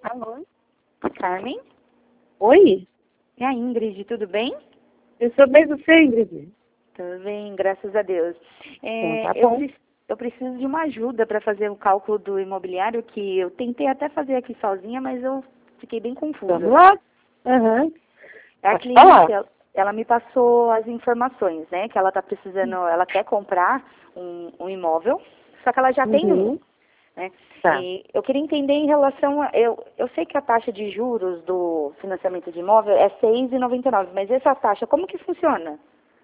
Alô? Carmen? Oi? É a Ingrid, tudo bem? Eu sou bem você, Ingrid. Tudo bem, graças a Deus. Então, tá bom. Eu preciso de uma ajuda para fazer o cálculo do imobiliário, que eu tentei até fazer aqui sozinha, mas eu fiquei bem confusa. Vamos lá? Aham. A Pode falar? cliente, ela me passou as informações, né? Que ela tá precisando, ela quer comprar um imóvel, só que ela já tem um, né? Tá. E eu queria entender em relação a, eu sei que a taxa de juros do financiamento de imóvel é 6,99, mas essa taxa, como que funciona?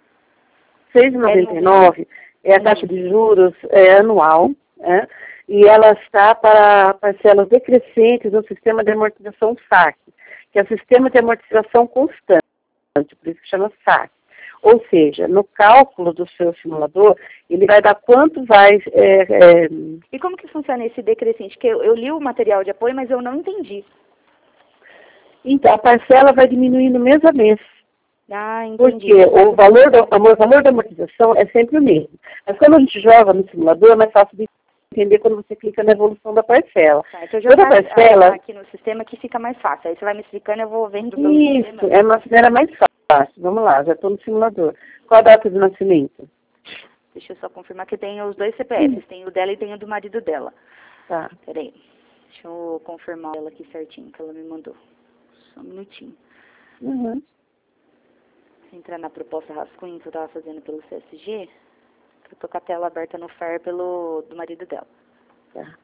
6,99 é a taxa de juros anual, né? E ela está para parcelas decrescentes no sistema de amortização SAC, que é o sistema de amortização constante, por isso que chama SAC. Ou seja, no cálculo do seu simulador, ele vai dar quanto vai... E como que funciona esse decrescente? Que eu li o material de apoio, mas eu não entendi. Então, a parcela vai diminuindo mês a mês. Ah, entendi. Porque o valor da amortização é sempre o mesmo. Mas quando a gente joga no simulador, é mais fácil de entender quando você clica na evolução da parcela. Tá, então Toda parcela... aqui no sistema que fica mais fácil. Aí você vai me explicando, eu vou vendo pelo Isso, sistema. é uma maneira mais fácil. Vamos lá, já estou no simulador. Qual a data de nascimento? Deixa eu só confirmar que tem os dois CPFs. Tem o dela e tem o do marido dela. Tá. Peraí. Deixa eu confirmar ela aqui certinho, que ela me mandou. Só um minutinho. Uhum. Vou entrar na proposta rascunho que eu estava fazendo pelo CSG. Que eu tô com a tela aberta no FAR do marido dela. Tá.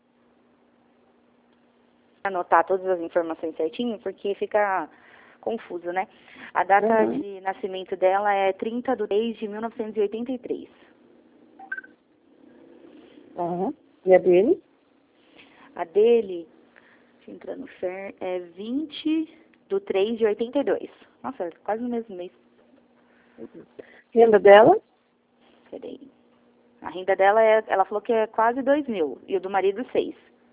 Anotar todas as informações certinho, porque fica confuso, né? A data de nascimento dela é 30/3/1983. Uhum. E a dele? A dele, deixa eu entrar no FAR, é 20/3/82. Nossa, quase no mesmo mês. Renda dela? Peraí. A renda dela, ela falou que é quase 2.000. E o do marido, 6.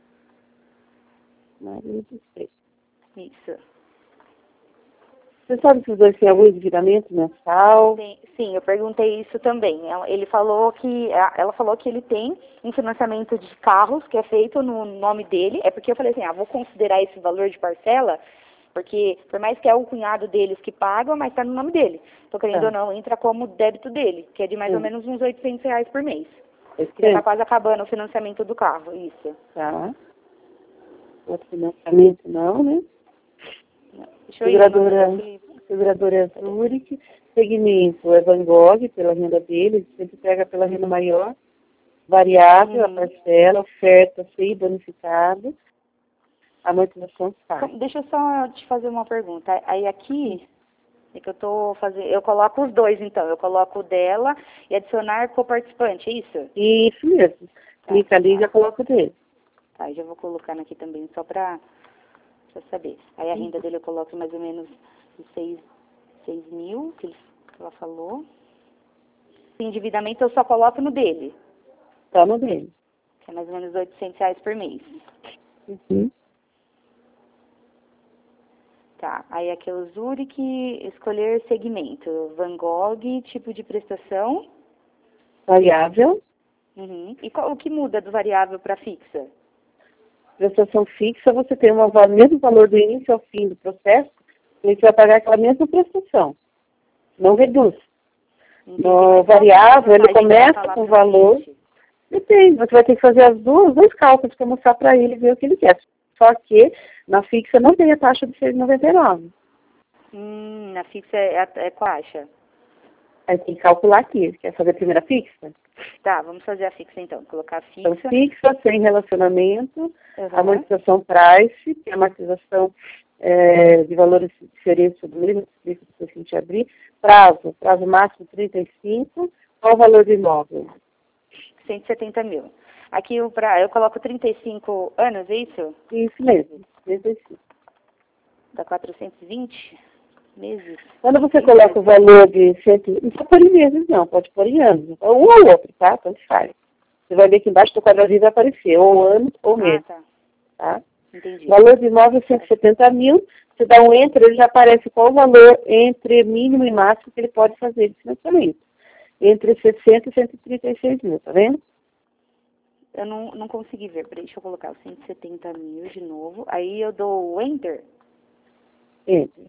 Marido, 6. Isso. Você sabe se os dois têm algum endividamento mensal? Sim, eu perguntei isso também. Ela falou que ele tem um financiamento de carros que é feito no nome dele. É porque eu falei assim, vou considerar esse valor de parcela, porque por mais que é o cunhado deles que paga, mas está no nome dele. Tô querendo ou não, entra como débito dele, que é de mais ou menos uns R$800 por mês. Que já está quase acabando o financiamento do carro, isso. Tá. Outro financiamento não, né? Deixa eu ir. Seguradora é Zurich, segmento é Van Gogh, pela renda dele, ele sempre pega pela renda maior, variável, a parcela, oferta, FII, bonificado, amortização SAC. Deixa eu só te fazer uma pergunta. Aí aqui, é que eu coloco os dois então, eu coloco o dela e adicionar coparticipante, é isso? Isso mesmo. Clica ali e já coloca o dele. Tá, já vou colocando aqui também, só pra saber. Aí a renda dele eu coloco mais ou menos 6 mil, que ela falou. O endividamento eu só coloco no dele. Tá no dele. Que é mais ou menos R$800 por mês. Uhum. Tá, aí aqui é o Zurich, escolher segmento. Van Gogh, tipo de prestação. Variável. Uhum. E o que muda do variável para fixa? Prestação fixa, você tem o mesmo valor do início ao fim do processo, você vai pagar aquela mesma prestação. Não reduz. No variável, ele começa com o valor. Depende, você vai ter que fazer dois cálculos para mostrar para ele ver o que ele quer. Só que na fixa não tem a taxa de 6,99. Na fixa é qual a taxa? Aí tem que calcular aqui. Quer fazer a primeira fixa? Tá, vamos fazer a fixa então. Colocar a fixa. Então, fixa, sem relacionamento, amortização price, que é a amortização de valores de diferença do mesmo que a gente abrir. Prazo máximo 35. Qual o valor do imóvel? 170 mil. Aqui eu coloco 35 anos, é isso? Isso mesmo, 35. Dá 420 meses. Quando você coloca o valor de 100, não pode pôr em meses não, pode pôr em anos. Um ou outro, tá? Tanto faz. Você vai ver que embaixo do quadradinho vai aparecer, ou anos ou meses. Tá? Entendi. Valor de imóvel 170 mil, você dá um enter, ele já aparece qual o valor entre mínimo e máximo que ele pode fazer de financiamento. Entre 60 e 136 mil, tá vendo? Eu não consegui ver. Peraí, deixa eu colocar os 170 mil de novo. Aí eu dou o Enter. Enter.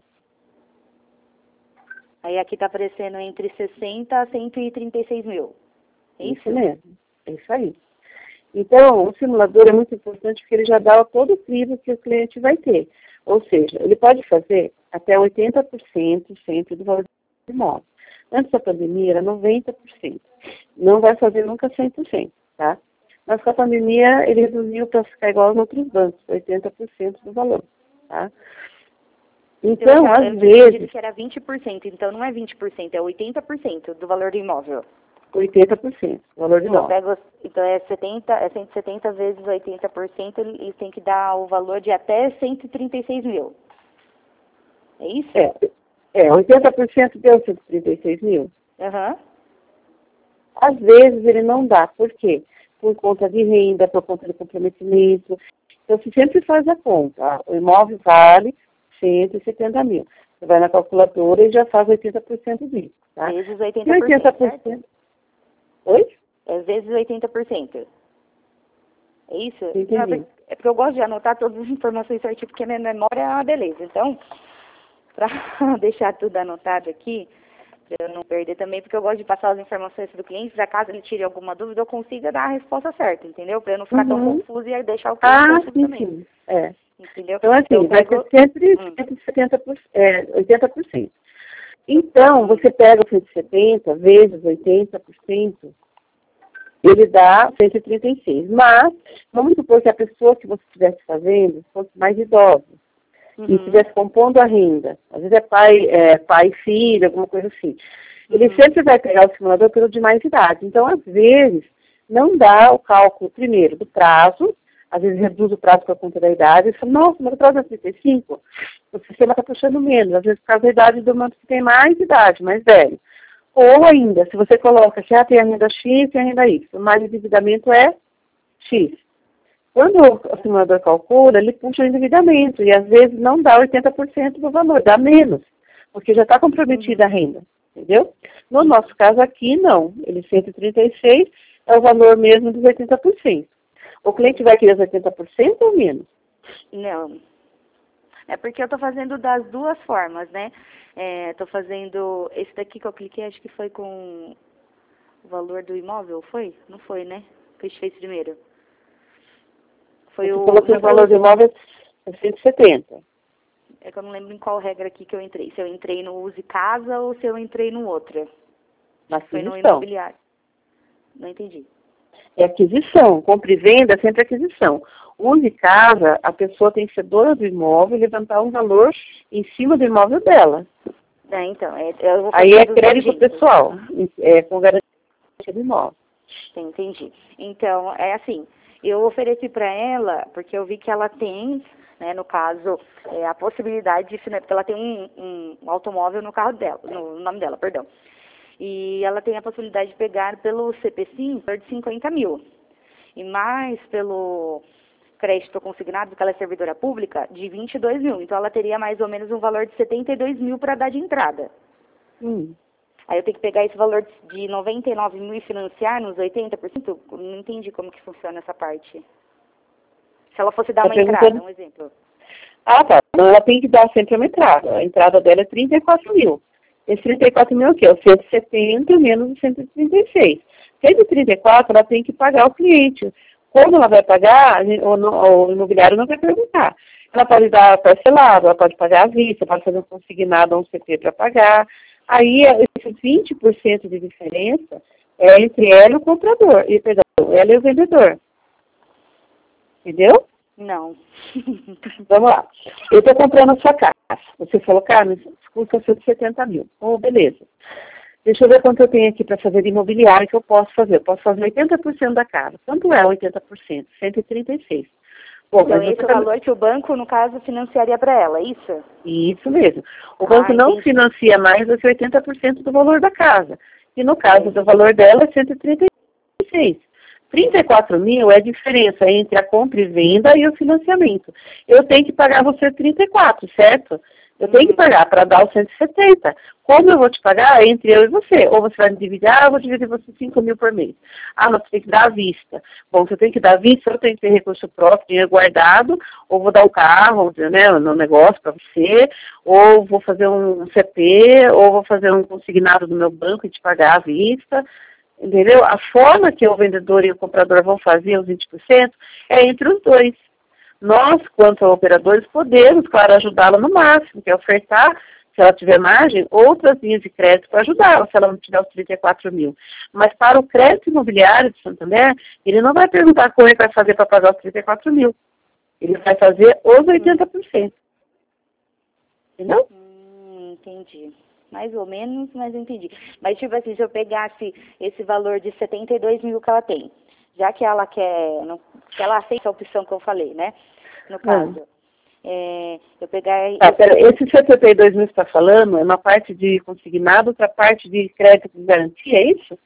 Aí aqui tá aparecendo entre 60 a 136 mil. É isso? Isso mesmo. É isso aí. Então, o simulador é muito importante porque ele já dá todo o crivo que o cliente vai ter. Ou seja, ele pode fazer até 80% sempre do valor do imóvel. Antes da pandemia era 90%. Não vai fazer nunca 100%, tá? Mas com a pandemia ele reduziu para ficar igual aos outros bancos, 80% do valor, tá? Então, às vezes... Eu disse que era 20%, então não é 20%, é 80% do valor do imóvel. 80% do valor do imóvel. Então é 170 vezes 80%, eles têm que dar o valor de até 136 mil. É isso? 80% deu 136 mil. Uhum. Às vezes ele não dá. Por quê? Por conta de renda, por conta de comprometimento. Então, se sempre faz a conta. O imóvel vale 170 mil. Você vai na calculadora e já faz 80% disso. Tá? Vezes 80%. E 80%. Oi? É vezes 80%. É isso? Entendi. É porque eu gosto de anotar todas as informações certinho, porque a minha memória é uma beleza. Então, para deixar tudo anotado aqui, para eu não perder também, porque eu gosto de passar as informações do cliente, para caso ele tire alguma dúvida, eu consiga dar a resposta certa, entendeu? Para eu não ficar tão confuso e deixar o cliente confuso também. Sim. É. Entendeu? Então, assim, vai ser sempre 80%. Então, você pega o 170 vezes 80%, ele dá 136. Mas, vamos supor que a pessoa que você estivesse fazendo fosse mais idosa e estivesse compondo a renda. Às vezes é pai e filho, alguma coisa assim. Ele sempre vai pegar o simulador pelo de mais idade. Então, às vezes, não dá o cálculo, primeiro, do prazo. Às vezes reduz o prazo por conta da idade. Você fala, nossa, mas o prazo é 35. O sistema está puxando menos. Às vezes por causa da idade do manto que tem mais idade, mais velho. Ou ainda, se você coloca que tem a renda X e a renda Y, mais o endividamento é X. Quando o simulador calcula, ele puxa o endividamento e às vezes não dá 80% do valor, dá menos, porque já está comprometida a renda, entendeu? No nosso caso aqui, não. Ele 136 é o valor mesmo dos 80%. O cliente vai querer os 80% ou menos? Não. É porque eu estou fazendo das duas formas, né? Estou fazendo... Esse daqui que eu cliquei, acho que foi com o valor do imóvel, foi? Não foi, né? Que a gente fez primeiro. Foi Você falou que o valor do imóvel é 170. É que eu não lembro em qual regra aqui que eu entrei. Se eu entrei no Use Casa ou se eu entrei no outra. Na Foi no aquisição. imobiliário. Não entendi. É aquisição. Compra e venda é sempre aquisição. Use Casa, a pessoa tem que ser dona do imóvel e levantar um valor em cima do imóvel dela. Então, eu vou aí é crédito pessoal, com garantia do imóvel. Entendi. Então, é assim, eu ofereci para ela, porque eu vi que ela tem, né, no caso, a possibilidade de financiar, porque ela tem um automóvel no carro dela, no nome dela, perdão. E ela tem a possibilidade de pegar pelo CPCim de 50 mil. E mais pelo crédito consignado, porque ela é servidora pública, de 22 mil. Então, ela teria mais ou menos um valor de 72 mil para dar de entrada. Aí eu tenho que pegar esse valor de 99 mil e financiar nos 80%? Não entendi como que funciona essa parte. Se ela fosse dar uma entrada, um exemplo. Ah, tá. Não, ela tem que dar sempre uma entrada. A entrada dela é 34 mil. Esse 34 mil é o quê? É o 170 menos o 136. 134 ela tem que pagar ao cliente. Como ela vai pagar, o imobiliário não vai perguntar. Ela pode dar parcelado, ela pode pagar à vista, pode fazer um consignado ou um CP para pagar. Aí, esses 20% de diferença é entre ela e o comprador, ela e o vendedor. Entendeu? Não. Vamos lá. Eu estou comprando a sua casa. Você falou, Carmen, custa 170 mil. Oh, beleza. Deixa eu ver quanto eu tenho aqui para fazer de imobiliário que eu posso fazer. Eu posso fazer 80% da casa. Quanto é 80%? 136. Bom, então, esse é o valor que o banco, no caso, financiaria para ela, é isso? Isso mesmo. O banco não financia mais do que 80% do valor da casa. E no caso do valor dela é 136. 34 mil é a diferença entre a compra e venda e o financiamento. Eu tenho que pagar você 34, certo? Eu tenho que pagar para dar os 170. Como eu vou te pagar? É entre eu e você. Ou você vai me dividir, eu vou dividir você 5 mil por mês. Mas você tem que dar à vista. Bom, você tem que dar à vista, eu tenho que ter recurso próprio, dinheiro guardado, ou vou dar o carro, né, no negócio para você, ou vou fazer um CP, ou vou fazer um consignado do meu banco e te pagar à vista. Entendeu? A forma que o vendedor e o comprador vão fazer os 20% é entre os dois. Nós, quanto operadores, podemos, claro, ajudá-la no máximo, que é ofertar, se ela tiver margem, outras linhas de crédito para ajudá-la, se ela não tiver os 34 mil. Mas para o crédito imobiliário de Santander, ele não vai perguntar como ele vai fazer para pagar os 34 mil. Ele vai fazer os 80%. Entendeu? Entendi. Mais ou menos, mas entendi. Mas, tipo assim, se eu pegasse esse valor de 72 mil que ela tem, já que ela quer, que ela aceita a opção que eu falei, né? No caso, eu pegar... Esse 72 mil que você está falando é uma parte de consignado, outra parte de crédito de garantia, é isso?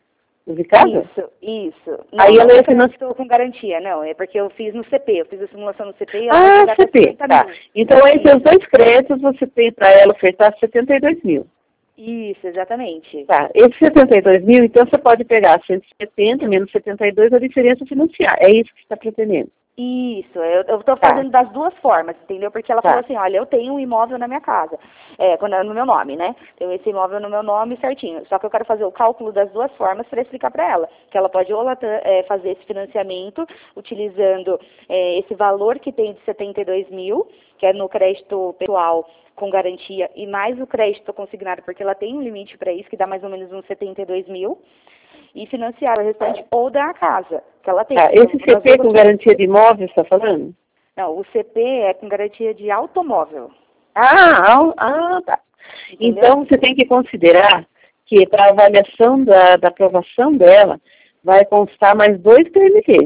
Isso. Não, aí ela não estou com garantia, não. É porque eu fiz no CP, eu fiz a simulação no CP e ela vai chegar CP, tá. Então, entre os dois créditos, você tem para ela ofertar 72 mil. Isso, exatamente. Tá, esse 72 mil, então você pode pegar 170 menos 72, a diferença financiar. É isso que você está pretendendo. Isso, eu estou fazendo das duas formas, entendeu? Porque ela falou assim, olha, eu tenho um imóvel na minha casa, no meu nome, né? Tenho esse imóvel no meu nome certinho. Só que eu quero fazer o cálculo das duas formas para explicar para ela. Que ela pode ou fazer esse financiamento utilizando esse valor que tem de 72 mil, que é no crédito pessoal com garantia, e mais o crédito consignado, porque ela tem um limite para isso, que dá mais ou menos uns 72 mil. E financiar o restante ou da casa que ela tem. Esse CP com garantia de imóvel, você está falando? Não, o CP é com garantia de automóvel. Tá. Então, você tem que considerar que para a avaliação da aprovação dela, vai constar mais 2 TMT,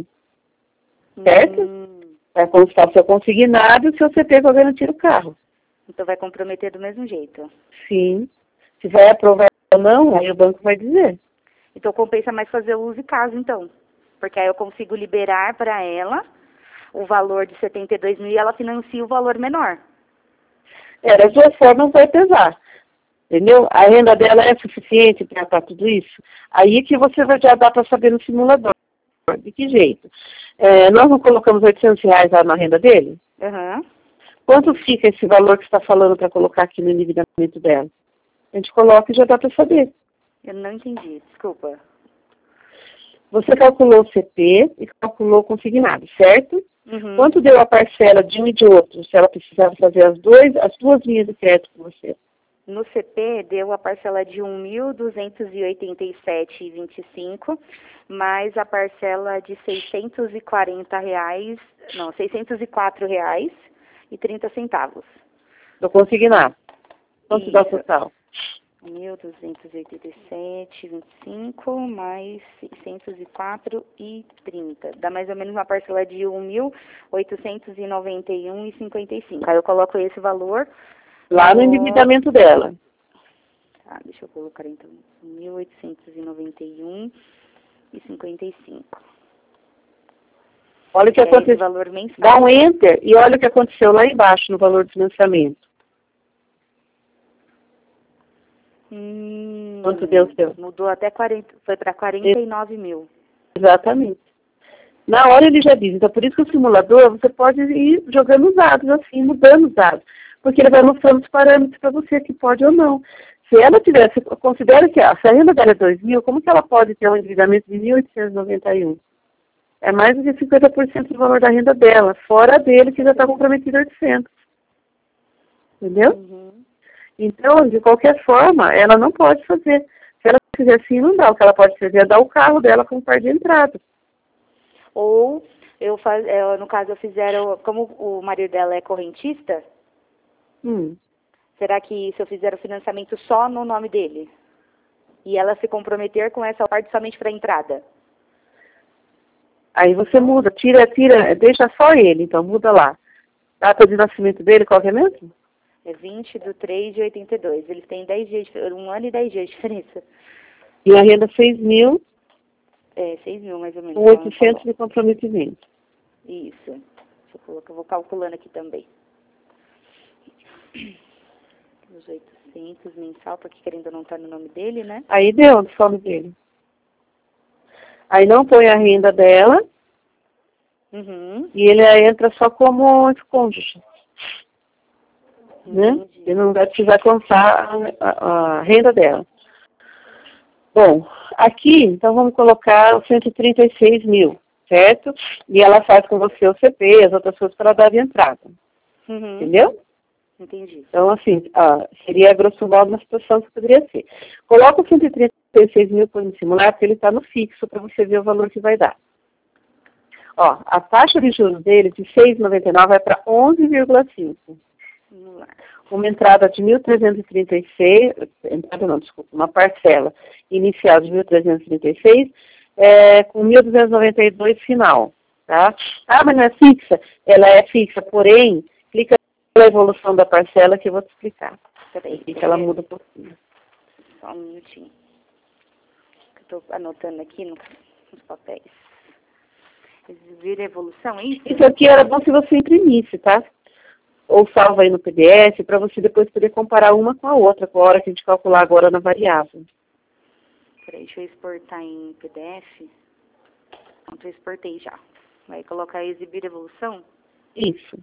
certo? Vai constar o seu consignado e o seu CP com a garantia do carro. Então, vai comprometer do mesmo jeito? Sim. Se vai aprovar ou não, aí o banco vai dizer. Então, compensa mais fazer o uso e caso, então. Porque aí eu consigo liberar para ela o valor de 72 mil e ela financia o valor menor. Das duas formas vai pesar. Entendeu? A renda dela é suficiente para tudo isso? Aí que você já dá para saber no simulador. De que jeito? Nós não colocamos R$800 lá na renda dele? Uhum. Quanto fica esse valor que você está falando para colocar aqui no endividamento dela? A gente coloca e já dá para saber. Eu não entendi, desculpa. Você calculou o CP e calculou o consignado, certo? Uhum. Quanto deu a parcela de um e de outro, se ela precisava fazer as duas linhas de crédito com você? No CP deu a parcela de R$ 1.287,25, mais a parcela de R$ 604,30. Do consignado. Quanto dá o total? 1.287,25 mais 604,30. Dá mais ou menos uma parcela de 1.891,55. Aí eu coloco esse valor lá no endividamento dela. Tá, deixa eu colocar então 1.891,55. Olha o que aconteceu. Valor mensal. Dá um enter e olha o que aconteceu lá embaixo no valor de financiamento. Quanto deu o seu? Mudou até 40, foi para 49 mil. Exatamente. Na hora ele já diz, então por isso que o simulador, você pode ir jogando os dados assim, mudando os dados. Porque ele vai mostrando os parâmetros para você que pode ou não. Se ela tivesse, considera que se a renda dela é 2 mil, como que ela pode ter um endividamento de 1.891? É mais do que 50% do valor da renda dela, fora dele que já está comprometido 800. Entendeu? Uhum. Então, de qualquer forma, ela não pode fazer. Se ela fizer assim, não dá. O que ela pode fazer é dar o carro dela como par de entrada. Ou, no caso, eu fizer, como o marido dela é correntista, será que se eu fizer o financiamento só no nome dele? E ela se comprometer com essa parte somente para a entrada? Aí você muda, tira, deixa só ele, então muda lá. Data de nascimento dele, qual que é mesmo? É 20/3/82. Eles têm 10 dias, 1 ano e 10 dias de diferença. E a renda 6 mil? 6 mil mais ou menos. Com 800 de comprometimento. Isso. Deixa eu colocar, eu vou calculando aqui também. Os 800 mensal, porque querendo não estar no nome dele, né? Aí deu o nome dele. Aí não põe a renda dela e ele entra só como cônjuge. Né? Ele não vai precisar contar a renda dela. Bom, aqui, então vamos colocar os 136 mil, certo? E ela faz com você o CP, as outras coisas para dar de entrada. Entendeu? Entendi. Então, assim, seria grosso modo uma situação que poderia ser. Coloca os 136 mil por simular, porque ele está no fixo, para você ver o valor que vai dar. Ó, a taxa de juros dele, de 6,99, vai para 11,5. Vamos lá. Uma entrada de 1.336, uma parcela inicial de 1.336, com 1.292 final, tá? Mas não é fixa? Ela é fixa, porém, clica na evolução da parcela que eu vou te explicar. Peraí, que ela muda um pouquinho. Só um minutinho. Estou anotando aqui nos papéis. Exibir evolução, é isso? Isso aqui era bom se você imprimisse, tá? Ou salva aí no PDF, para você depois poder comparar uma com a outra, com a hora que a gente calcular agora na variável. Peraí, deixa eu exportar em PDF. Pronto, eu exportei já. Vai colocar exibir evolução? Isso.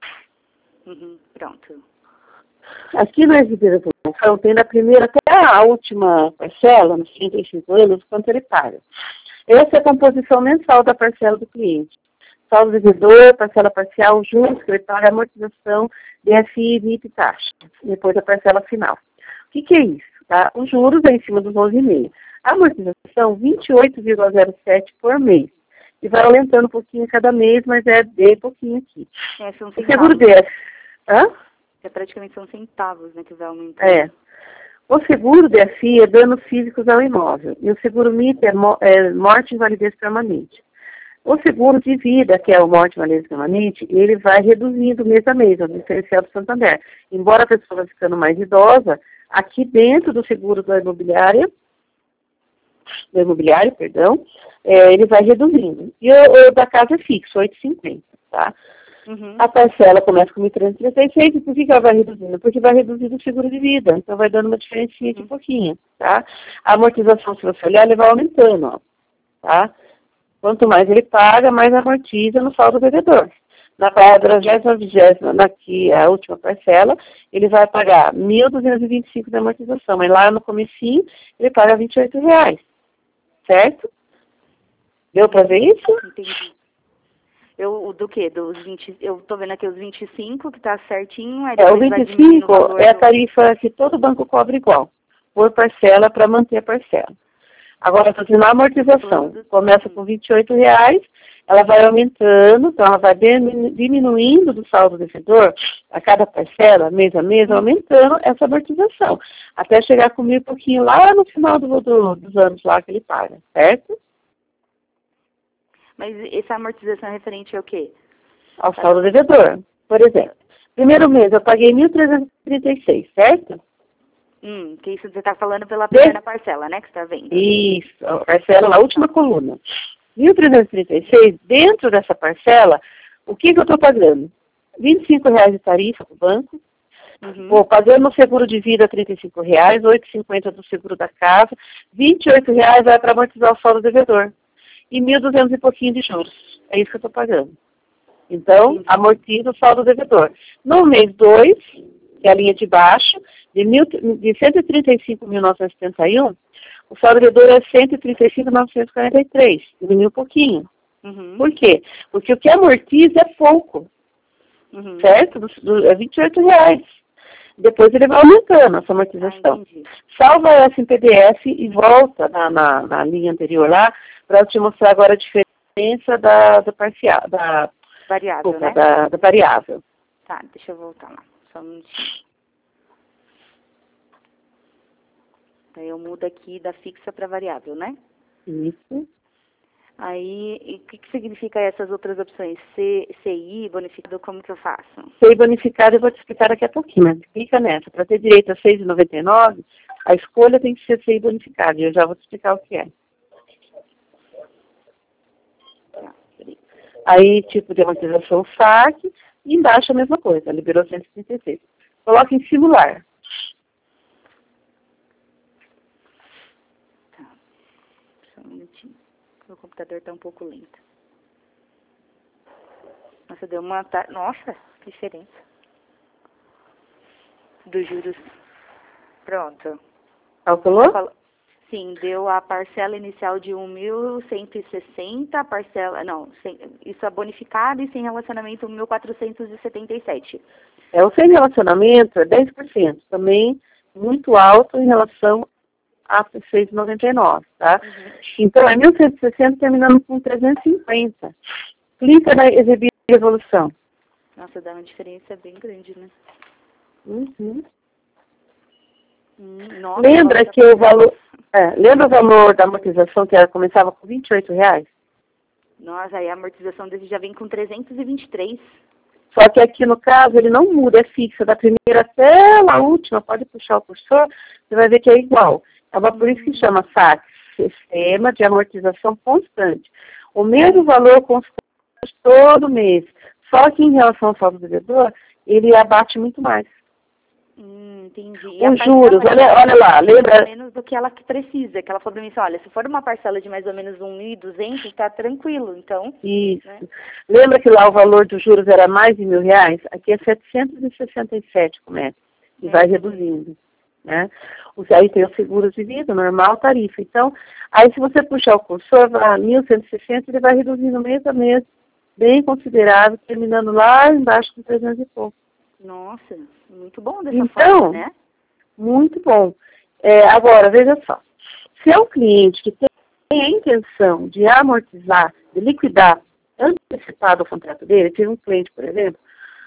Pronto. Aqui no exibir evolução tem da primeira até a última parcela, nos 35 anos, quanto ele paga. Essa é a composição mensal da parcela do cliente. Saldo devedor, parcela parcial, juros, que ele paga, amortização, DFI, NIP e taxa. Depois a parcela final. O que é isso? Tá? Os juros é em cima dos 11,5. A amortização, 28,07 por mês. E vai aumentando um pouquinho cada mês, mas é bem pouquinho aqui. São o seguro DFI... praticamente são centavos, né, que vai aumentando. O seguro DFI é danos físicos ao imóvel. E o seguro MIP é morte e invalidez permanente. O seguro de vida, que é o morte e invalidez permanente, ele vai reduzindo mês a mês, o diferencial do Santander. Embora a pessoa vá ficando mais idosa, aqui dentro do seguro do imobiliário, ele vai reduzindo. E o da casa é fixo, 8,50, tá? A parcela começa com 1.336, e por que ela vai reduzindo? Porque vai reduzindo o seguro de vida, então vai dando uma diferencinha aqui pouquinho, tá? A amortização, se você olhar, ele vai aumentando, ó, tá? Quanto mais ele paga, mais amortiza no saldo devedor. Na 40ª, aqui a última parcela, ele vai pagar 1.225 de amortização, mas lá no comecinho ele paga R$28, certo? Deu para ver isso? Entendi. Do quê? Dos 20, eu tô vendo aqui os 25, que tá certinho. Aí o 25 é a tarifa que todo banco cobra igual, por parcela, para manter a parcela. Agora, na amortização, começa com R$28, ela vai aumentando, então ela vai diminuindo do saldo devedor a cada parcela, mês a mês, aumentando essa amortização, até chegar com 1.000 e pouquinho lá no final dos anos lá que ele paga, certo? Mas essa amortização é referente ao quê? Ao saldo devedor. Por exemplo, primeiro mês eu paguei 1.336, certo? Que isso você está falando pela primeira parcela, né, que você está vendo? Isso, a parcela na última coluna. 1.336, dentro dessa parcela, o que eu estou pagando? R$25 de tarifa para o banco, vou pagando o seguro de vida R$35, R$8,50 do seguro da casa, R$28 vai para amortizar o saldo devedor. E 1.200 e pouquinho de juros. É isso que eu estou pagando. Então, amortiza o saldo devedor. No mês 2, que é a linha de baixo, de 135.971, o saldo devedor é 135.943, diminuiu um pouquinho. Por quê? Porque o que amortiza é pouco, certo? É R$28. Depois ele vai aumentando essa amortização. Salva essa em PDF e volta na linha anterior lá, para eu te mostrar agora a diferença da variável, desculpa, né? da variável. Tá, deixa eu voltar lá, só um minutinho. Daí eu mudo aqui da fixa para variável, né? Isso. Aí, o que significa essas outras opções? CI, bonificado, como que eu faço? CI bonificado eu vou te explicar daqui a pouquinho, mas clica nessa. Para ter direito a R$6,99, a escolha tem que ser CI bonificado, e eu já vou te explicar o que é. Aí, tipo de amortização saque, e embaixo a mesma coisa, liberou 136. Coloca em simular. Meu computador tá um pouco lento. Nossa, deu uma... Nossa, que diferença. Dos juros. Pronto. Calculou? Sim, deu a parcela inicial de 1.160, parcela... Não, isso é bonificado e sem relacionamento 1.477. O sem relacionamento é 10%. Também muito alto em relação a 6,99, tá? Uhum. Então, é 1.160 terminando com 350. Clica na exibir evolução. Nossa, dá uma diferença bem grande, né? Uhum. Nossa, Lembra que o valor... lembra o valor da amortização que ela começava com R$28? Nossa, aí a amortização dele já vem com 323. Só que aqui no caso ele não muda, é fixa. Da primeira até a última, pode puxar o cursor, você vai ver que é igual. Por isso que chama SAC, Sistema de Amortização Constante. O mesmo valor constante todo mês. Só que em relação ao saldo devedor, ele abate muito mais. Entendi. Os juros, olha lá, lembra? Menos do que ela precisa, que ela falou pra mim assim, olha, se for uma parcela de mais ou menos 1.200, tá tranquilo, então... Isso. Né? Lembra que lá o valor dos juros era mais de R$1.000? Aqui é 767, começa. E vai reduzindo, né? Aí tem os seguros de vida, normal, tarifa. Então, aí se você puxar o cursor, a 1.160, ele vai reduzindo mês a mês, bem considerável, terminando lá embaixo com 300 e pouco. Nossa, muito bom dessa forma, né? Muito bom. Agora, veja só. Se é um cliente que tem a intenção de amortizar, de liquidar antecipado o contrato dele, tive um cliente, por exemplo,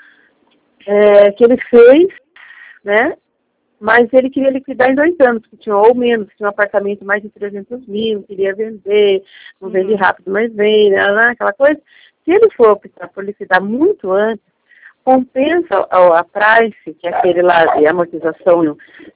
que ele fez, né? Mas ele queria liquidar em 2 anos, que tinha ou menos, tinha um apartamento mais de 300 mil, queria vender, não vende rápido, mas vende, aquela coisa. Se ele for optar por liquidar muito antes, compensa a price, que é aquele lá de amortização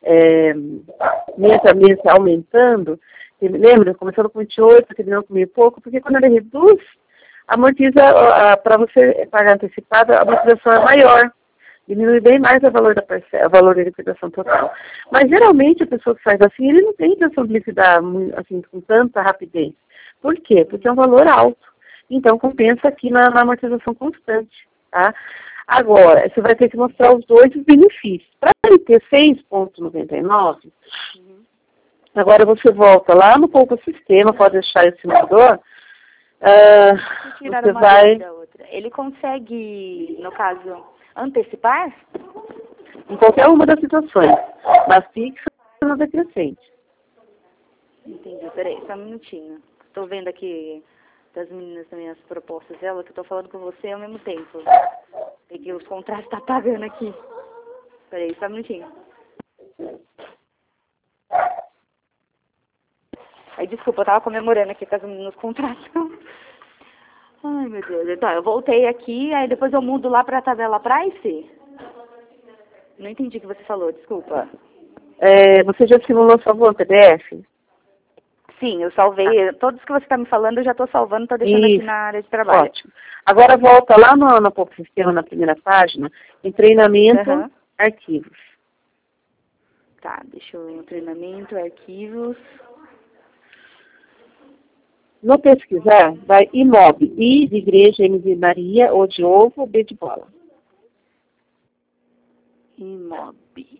mês a mês aumentando, lembra, começando com 28, terminando com 1.000 e pouco, porque quando ele reduz, amortiza, para você pagar antecipado, a amortização é maior, diminui bem mais o valor da parcela, o valor da liquidação total. Mas geralmente a pessoa que faz assim, ele não tem intenção de liquidar assim, com tanta rapidez. Por quê? Porque é um valor alto. Então compensa aqui na amortização constante, tá? Agora, você vai ter que mostrar os dois benefícios. Para ele ter 6,99, agora você volta lá no Poupa Sistema, pode deixar esse simulador. Você vai... Ele consegue, no caso, antecipar? Em qualquer uma das situações, na fixa ou na decrescente. Entendi, peraí, só um minutinho. Estou vendo aqui das meninas também as propostas dela, que eu estou falando com você ao mesmo tempo. Tem que os contratos tá pagando aqui. Peraí, só um minutinho. Aí, desculpa, eu tava comemorando aqui com as meninas contratos. Ai, meu Deus. Então, eu voltei aqui, aí depois eu mudo lá pra tabela price? Não entendi o que você falou, desculpa. Você já simulou sua voz PDF? Sim, eu salvei. Todos que você está me falando, eu já estou salvando, estou deixando aqui na área de trabalho. Ótimo. Agora volta lá no Poupa Sistema, na primeira página, em treinamento, arquivos. Tá, deixa eu ir no treinamento, arquivos. No pesquisar, vai IMOB, I de igreja, M de Maria, O de ovo, B de bola. IMOB.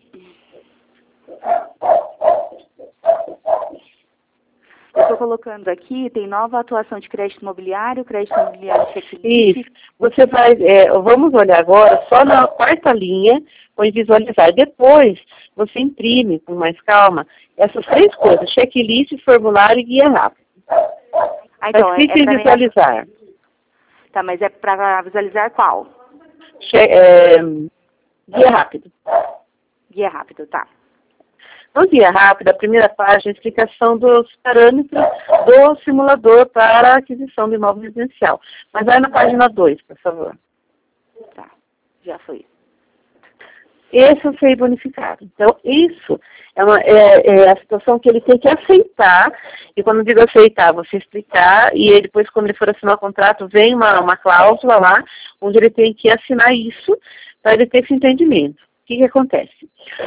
Eu estou colocando aqui, tem nova atuação de crédito imobiliário checklist. Isso. Você vai, vamos olhar agora só na 4ª linha, põe visualizar. Depois, você imprime com mais calma essas 3 coisas, checklist, formulário e guia rápido. Então, clique em visualizar. Tá, mas é para visualizar qual? Guia rápido. Guia rápido, tá. No guia rápido, a primeira página, a explicação dos parâmetros do simulador para a aquisição do imóvel residencial. Mas vai na página 2, por favor. Tá, já foi. Esse é o FEI bonificado. Então, isso é a situação que ele tem que aceitar, e quando eu digo aceitar, você explicar, e depois, quando ele for assinar o contrato, vem uma cláusula lá, onde ele tem que assinar isso, para ele ter esse entendimento. O que acontece?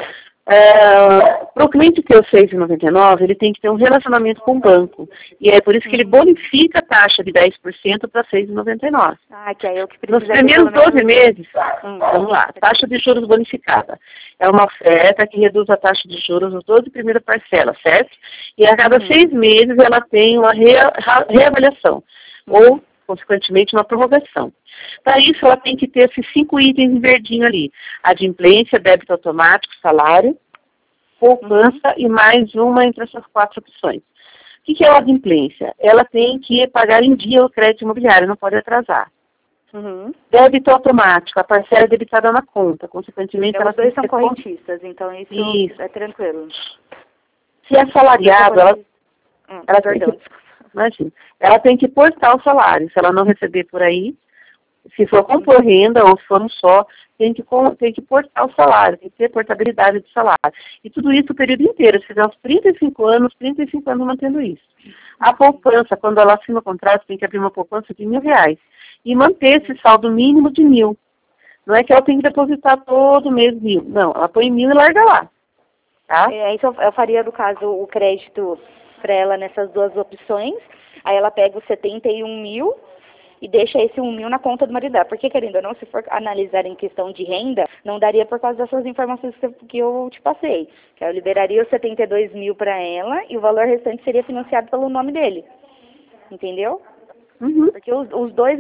Para o cliente ter o 6,99, ele tem que ter um relacionamento com o banco. E é por isso que ele bonifica a taxa de 10% para 6,99. Ah, que é eu que preciso. Nos primeiros 12 meses, vamos lá, taxa de juros bonificada. É uma oferta que reduz a taxa de juros nos 12 primeiras parcelas, certo? E a cada 6 meses ela tem uma reavaliação, ou, consequentemente, uma prorrogação. Para isso, ela tem que ter esses 5 itens em verdinho ali. Adimplência, débito automático, salário, poupança e mais uma entre essas 4 opções. O que é a adimplência? Ela tem que pagar em dia o crédito imobiliário, não pode atrasar. Débito automático, a parcela é debitada na conta, consequentemente então, ela os dois são correntistas, então isso é tranquilo. Se é salariado, ela tem perdão, que, imagina, ela tem que portar o salário, se ela não receber por aí, se for compor renda ou se for um só, tem que portar o salário, tem que ter portabilidade do salário. E tudo isso o período inteiro, se fizer uns 35 anos mantendo isso. A poupança, quando ela assina o contrato, tem que abrir uma poupança de R$1.000 e manter esse saldo mínimo de 1.000. Não é que ela tem que depositar todo mês 1.000. Não, ela põe 1.000 e larga lá. Tá? Isso eu faria, no caso, o crédito para ela nessas duas opções. Aí ela pega os 71 mil e deixa esse 1.000 na conta do marido dela. Porque, querendo ou não, se for analisar em questão de renda, não daria por causa dessas informações que eu te passei. Que eu liberaria os 72 mil para ela e o valor restante seria financiado pelo nome dele. Entendeu? Porque os dois,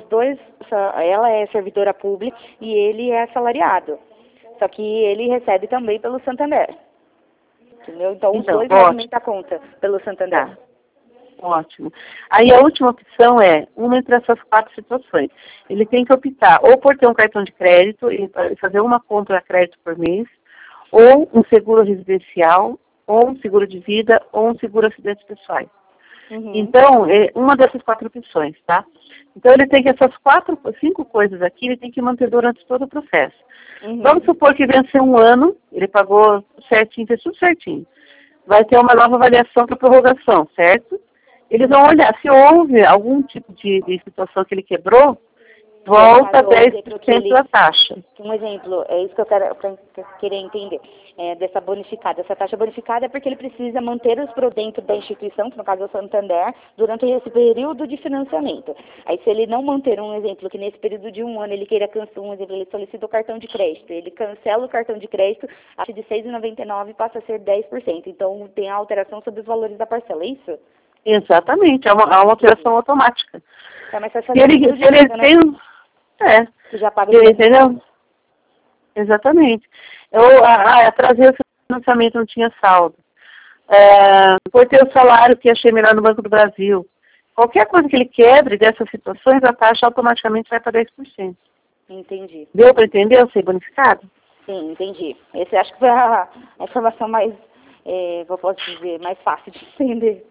ela é servidora pública e ele é assalariado. Só que ele recebe também pelo Santander. Entendeu? Então os dois movimentam a conta pelo Santander. Tá. Ótimo. Aí a última opção é uma entre essas 4 situações. Ele tem que optar ou por ter um cartão de crédito e fazer uma compra a crédito por mês, ou um seguro residencial, ou um seguro de vida, ou um seguro acidentes pessoais. Então, é uma dessas 4 opções, tá? Então, ele tem que essas 5 coisas aqui, ele tem que manter durante todo o processo. Vamos supor que venceu um ano, ele pagou certinho, fez tudo certinho. Vai ter uma nova avaliação para prorrogação, certo? Eles vão olhar se houve algum tipo de situação que ele quebrou, volta 10% da taxa. Um exemplo, é isso que eu quero querer entender, dessa bonificada. Essa taxa bonificada é porque ele precisa manter-os dentro da instituição, que no caso é o Santander, durante esse período de financiamento. Aí se ele não manter um exemplo, que nesse período de um ano ele queira cancelar, um exemplo, ele solicita o cartão de crédito, ele cancela o cartão de crédito, a taxa de R$ 6,99 passa a ser 10%. Então tem a alteração sobre os valores da parcela, é isso? Exatamente, é uma alteração automática. Mas se ele tem... Você já paga entendeu? Exatamente. Atrasei o financiamento, não tinha saldo. Por ter o salário que achei melhor no Banco do Brasil. Qualquer coisa que ele quebre dessas situações, a taxa automaticamente vai para 10%. Entendi. Deu para entender eu ser bonificado? Sim, entendi. Esse acho que foi a informação mais, posso dizer, mais fácil de entender.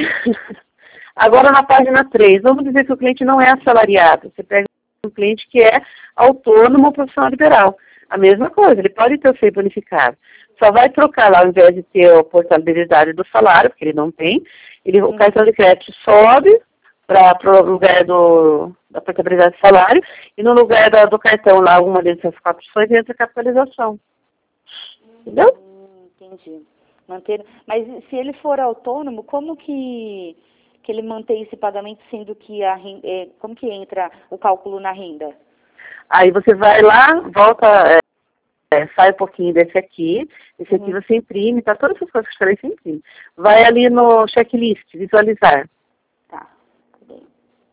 Agora na página 3, vamos dizer que o cliente não é assalariado. Você pega um cliente que é autônomo ou profissional liberal. A mesma coisa, ele pode ter o FEI bonificado. Só vai trocar lá, ao invés de ter a portabilidade do salário, porque ele não tem, o cartão de crédito sobe para o lugar da portabilidade do salário, e no lugar do cartão lá, alguma dessas 4 opções, entra a capitalização. Entendeu? Entendi. Mas se ele for autônomo, como que ele mantém esse pagamento, sendo que como que entra o cálculo na renda? Aí você vai lá, volta, sai um pouquinho desse aqui, esse aqui você imprime, tá? Todas essas coisas que eu falei, você imprime. Vai ali no checklist, visualizar. Tá, bem.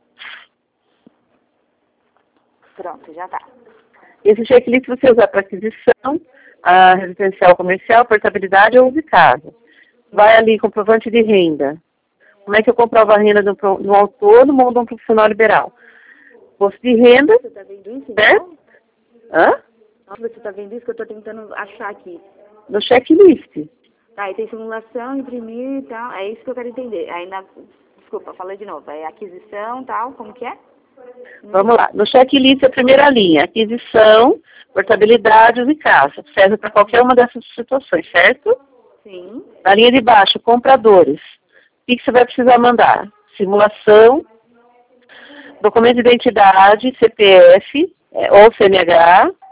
Pronto, já tá. Esse checklist você usa para aquisição, a residencial comercial, portabilidade ou de casa. Vai ali, comprovante de renda. Como é que eu comprovo a renda de um autônomo ou de um profissional liberal? Posto de renda. Você está vendo isso? Certo? Hã? Você está vendo isso que eu estou tentando achar aqui? No checklist. Tá, e tem simulação, imprimir e tal. É isso que eu quero entender. Aí desculpa, falei de novo. É aquisição e tal, como que é? Vamos lá. No checklist, a primeira linha. Aquisição, portabilidade e casa. Serve para qualquer uma dessas situações, certo? Sim. Na linha de baixo, compradores. O que você vai precisar mandar? Simulação, documento de identidade, CPF ou CNH,